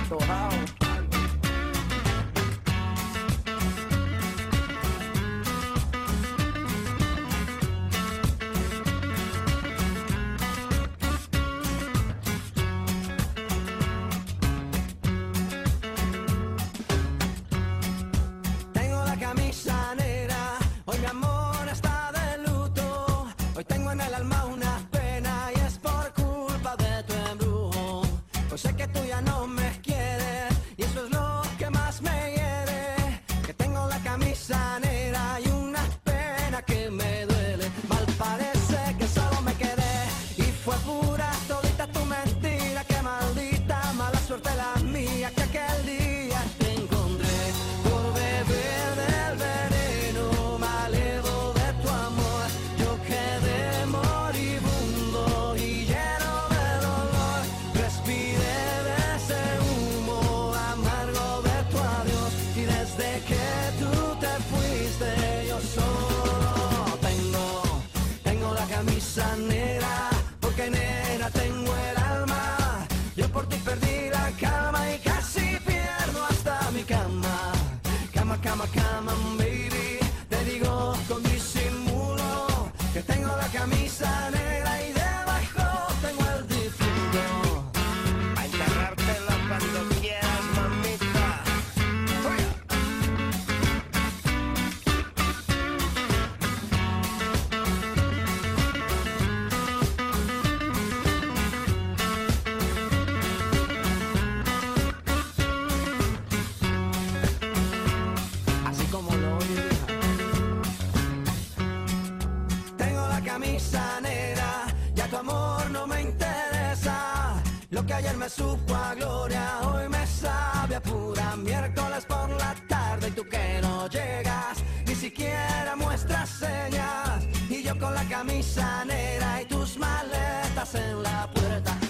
Tojao. Tengo la camisa negra, hoy mi amor está de luto. Hoy tengo en el alma una pena y es por culpa de tu embrujo. Hoy sé que tú ya no me quieres y eso es lo que más me hiere. Que tengo la camisa negra y una pena que me duele. Mal parece que solo me quedé y fue pura todita tu mentira. Que maldita mala suerte la mía que aquel día te encontré. Por beber del veneno malevo de tu amor, yo quedé moribundo y lleno de dolor. Respiré de ese humo amargo de tu adiós y desde que tú te fuiste yo solo tengo la camisa negra, porque negra tengo el alma. Yo por ti perdí la calma y casi pierdo hasta mi cama. Cama, cama, cama, baby. Te digo con disimulo que tengo la camisa negra y debajo tengo el difunto. A enterrártelo cuando quieras, mamita. Oye. Así como lo oyes, hija. Tengo la camisa negra, ya tu amor no me interesa. Lo que ayer me supo a gloria, hoy me sabe a pura miércoles por la tarde. Y tú que no llegas, ni siquiera muestras señas. Y yo con la camisa negra y tus maletas en la puerta.